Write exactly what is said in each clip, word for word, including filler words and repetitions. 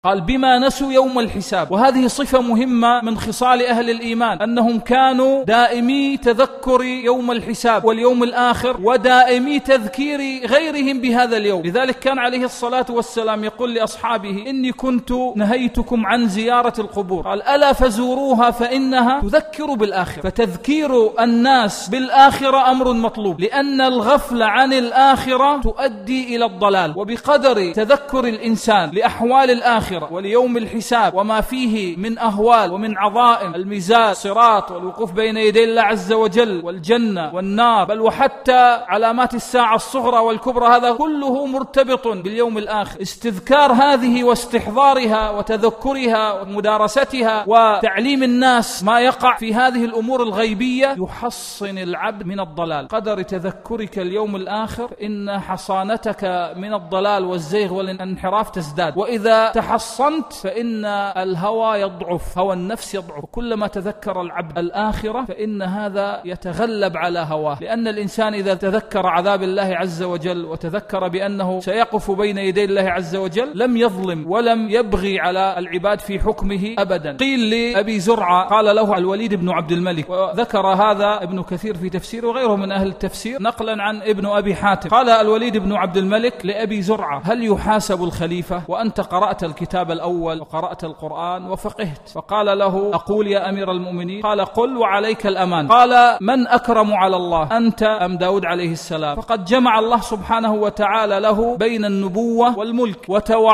قال بما نسوا يوم الحساب. وهذه صفة مهمة من خصال أهل الإيمان، أنهم كانوا دائمي تذكر يوم الحساب واليوم الآخر، ودائمي تذكير غيرهم بهذا اليوم. لذلك كان عليه الصلاة والسلام يقول لأصحابه: إني كنت نهيتكم عن زيارة القبور، قال: ألا فزوروها فإنها تذكر بالآخرة. فتذكير الناس بالآخرة أمر مطلوب، لأن الغفلة عن الآخرة تؤدي إلى الضلال. وبقدر تذكر الإنسان لأحوال الآخرة وليوم الحساب وما فيه من أهوال ومن عظائم الميزان، الصراط، والوقوف بين يدي الله عز وجل، والجنة والنار، بل وحتى علامات الساعة الصغرى والكبرى، هذا كله مرتبط باليوم الآخر. استذكار هذه واستحضارها وتذكرها ومدارستها وتعليم الناس ما يقع في هذه الأمور الغيبية يحصن العبد من الضلال. قدر تذكرك اليوم الآخر إن حصانتك من الضلال والزيغ والانحراف تزداد. وإذا تحصنت فإن الهوى يضعف، هوى النفس يضعف. كلما تذكر العبد الآخرة فإن هذا يتغلب على هواه، لأن الإنسان إذا تذكر عذاب الله عز وجل وتذكر بأنه سيقف بين يدي الله عز وجل لم يظلم ولم يبغي على العباد في حكمه أبدا. قيل لأبي زرعة، قال له الوليد بن عبد الملك، وذكر هذا ابن كثير في تفسيره وغيره من أهل التفسير نقلا عن ابن أبي حاتم، قال الوليد بن عبد الملك لأبي زرعة: هل يحاسب الخليفة وأنت قرأت الكتاب الأول وقرأت القرآن وفقهت؟ فقال له: أقول يا أمير المؤمنين. قال: قل وعليك الأمان. قال: من أكرم على الله، أنت أم داود عليه السلام؟ فقد جمع الله سبحانه وتعالى له بين النبوة والملك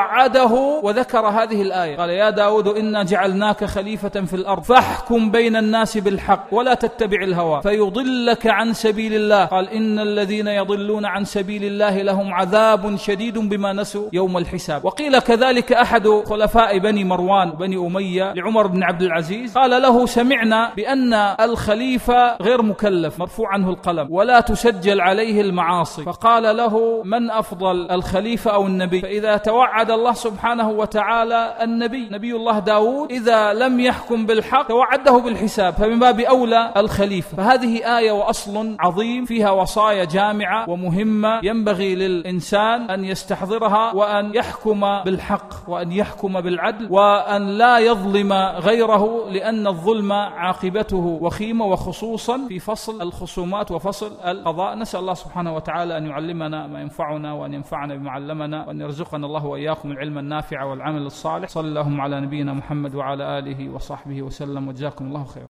وتوعده وذكر هذه الآية، قال: يا داود إنا جعلناك خليفة في الأرض فاحكم بين الناس بالحق ولا تتبع الهوى فيضلك عن سبيل الله. قال: إن الذين يضلون عن سبيل الله لهم عذاب شديد بما نسوا يوم الحساب. وقيل كذلك أحد خلفاء بني مروان بني أمية لعمر بن عبد العزيز، قال له: سمعنا بأن الخليفة غير مكلف، مرفوع عنه القلم، ولا تسجل عليه المعاصي. فقال له: من أفضل، الخليفة أو النبي؟ فإذا توعد الله سبحانه وتعالى النبي، نبي الله داود، إذا لم يحكم بالحق توعده بالحساب، فمن باب أولى الخليفة. فهذه آية وأصل عظيم فيها وصايا جامعة ومهمة ينبغي للإنسان أن يستحضرها، وأن يحكم بالحق، وأن يحكم بالعدل، وأن لا يظلم غيره، لأن الظلم عاقبته وخيمة، وخصوصا في فصل الخصومات وفصل القضاء. نسأل الله سبحانه وتعالى أن يعلمنا ما ينفعنا، وأن ينفعنا بما علمنا، وأن يرزقنا الله وإياكم العلم النافع والعمل الصالح. صلى اللهم على نبينا محمد وعلى آله وصحبه وسلم، وجزاكم الله خير.